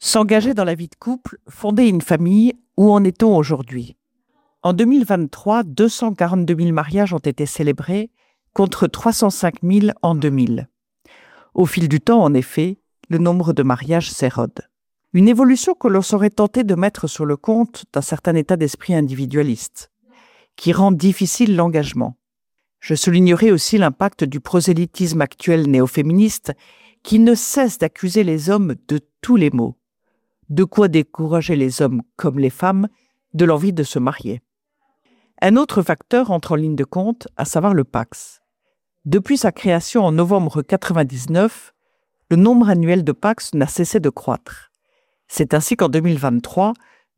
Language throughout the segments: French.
S'engager dans la vie de couple, fonder une famille, où en est-on aujourd'hui? En 2023, 242 000 mariages ont été célébrés, contre 305 000 en 2000. Au fil du temps, en effet, le nombre de mariages s'érode. Une évolution que l'on serait tenté de mettre sur le compte d'un certain état d'esprit individualiste, qui rend difficile l'engagement. Je soulignerai aussi l'impact du prosélytisme actuel néo-féministe qui ne cesse d'accuser les hommes de tous les maux. De quoi décourager les hommes comme les femmes de l'envie de se marier. Un autre facteur entre en ligne de compte, à savoir le PACS. Depuis sa création en novembre 1999, le nombre annuel de PACS n'a cessé de croître. C'est ainsi qu'en 2023,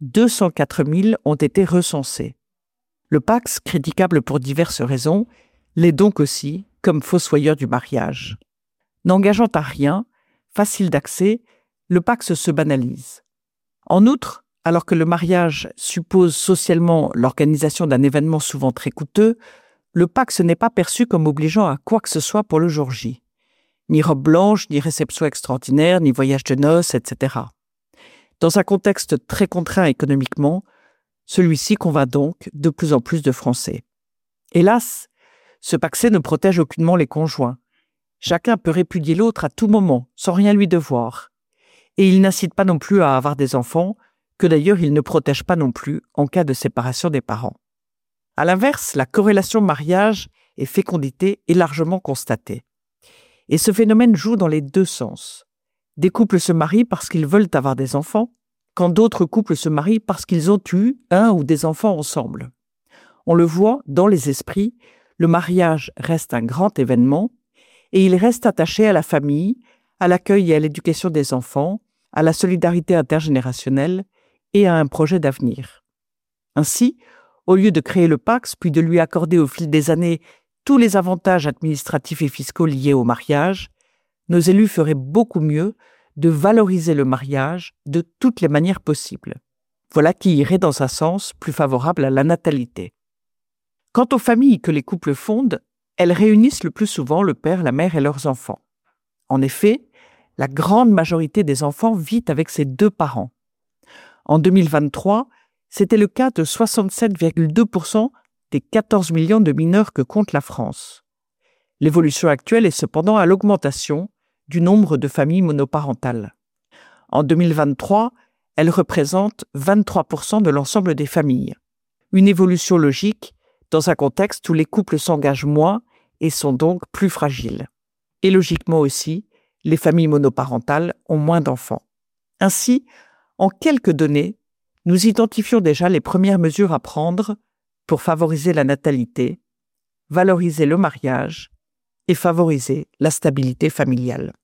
204 000 ont été recensés. Le PACS, critiquable pour diverses raisons, l'est donc aussi comme fossoyeur du mariage. N'engageant à rien, facile d'accès, le PACS se banalise. En outre, alors que le mariage suppose socialement l'organisation d'un événement souvent très coûteux, le PACS n'est pas perçu comme obligeant à quoi que ce soit pour le jour J. Ni robe blanche, ni réception extraordinaire, ni voyage de noces, etc. Dans un contexte très contraint économiquement, celui-ci convainc donc de plus en plus de Français. Hélas, ce pacte ne protège aucunement les conjoints. Chacun peut répudier l'autre à tout moment, sans rien lui devoir. Et il n'incite pas non plus à avoir des enfants, que d'ailleurs il ne protège pas non plus en cas de séparation des parents. À l'inverse, la corrélation mariage et fécondité est largement constatée. Et ce phénomène joue dans les deux sens. Des couples se marient parce qu'ils veulent avoir des enfants, quand d'autres couples se marient parce qu'ils ont eu un ou des enfants ensemble. On le voit dans les esprits, le mariage reste un grand événement et il reste attaché à la famille, à l'accueil et à l'éducation des enfants, à la solidarité intergénérationnelle et à un projet d'avenir. Ainsi, au lieu de créer le PACS puis de lui accorder au fil des années tous les avantages administratifs et fiscaux liés au mariage, nos élus feraient beaucoup mieux de valoriser le mariage de toutes les manières possibles. Voilà qui irait dans un sens plus favorable à la natalité. Quant aux familles que les couples fondent, elles réunissent le plus souvent le père, la mère et leurs enfants. En effet, la grande majorité des enfants vit avec ses deux parents. En 2023, c'était le cas de 67,2% des 14 millions de mineurs que compte la France. L'évolution actuelle est cependant à l'augmentation du nombre de familles monoparentales. En 2023, elles représentent 23% de l'ensemble des familles. Une évolution logique dans un contexte où les couples s'engagent moins et sont donc plus fragiles. Et logiquement aussi, les familles monoparentales ont moins d'enfants. Ainsi, en quelques données, nous identifions déjà les premières mesures à prendre pour favoriser la natalité, valoriser le mariage et favoriser la stabilité familiale.